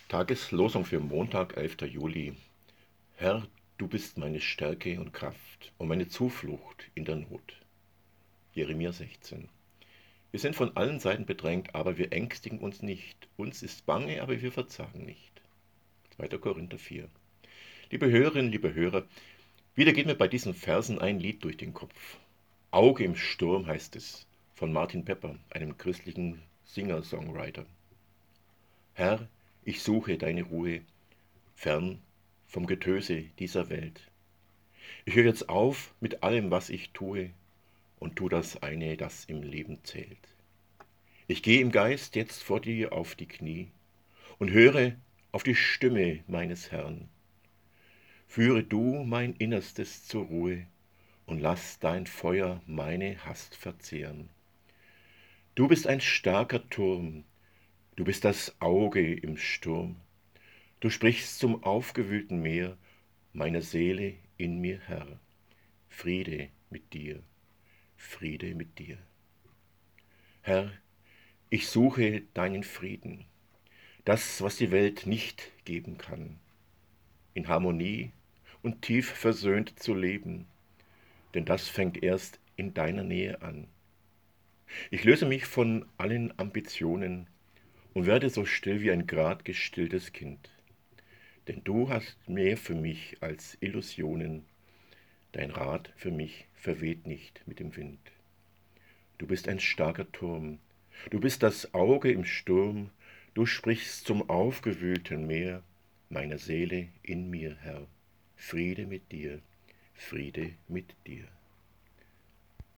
Tageslosung für Montag, 11. Juli. Herr, du bist meine Stärke und Kraft und meine Zuflucht in der Not. Jeremia 16. Wir sind von allen Seiten bedrängt, aber wir ängstigen uns nicht. Uns ist bange, aber wir verzagen nicht. 2. Korinther 4. Liebe Hörerinnen, liebe Hörer, wieder geht mir bei diesen Versen ein Lied durch den Kopf. Auge im Sturm heißt es, von Martin Pepper, einem christlichen Singer-Songwriter. Herr, ich suche deine Ruhe, fern vom Getöse dieser Welt. Ich höre jetzt auf mit allem, was ich tue, und tu das eine, das im Leben zählt. Ich gehe im Geist jetzt vor dir auf die Knie und höre auf die Stimme meines Herrn. Führe du mein Innerstes zur Ruhe und lass dein Feuer meine Hast verzehren. Du bist ein starker Turm, du bist das Auge im Sturm. Du sprichst zum aufgewühlten Meer, meine Seele in mir, Herr. Friede mit dir, Friede mit dir. Herr, ich suche deinen Frieden, das, was die Welt nicht geben kann, in Harmonie und tief versöhnt zu leben, denn das fängt erst in deiner Nähe an. Ich löse mich von allen Ambitionen und werde so still wie ein grad gestilltes Kind, denn du hast mehr für mich als Illusionen, dein Rat für mich verweht nicht mit dem Wind. Du bist ein starker Turm, du bist das Auge im Sturm, du sprichst zum aufgewühlten Meer, meiner Seele in mir, Herr. Friede mit dir, Friede mit dir.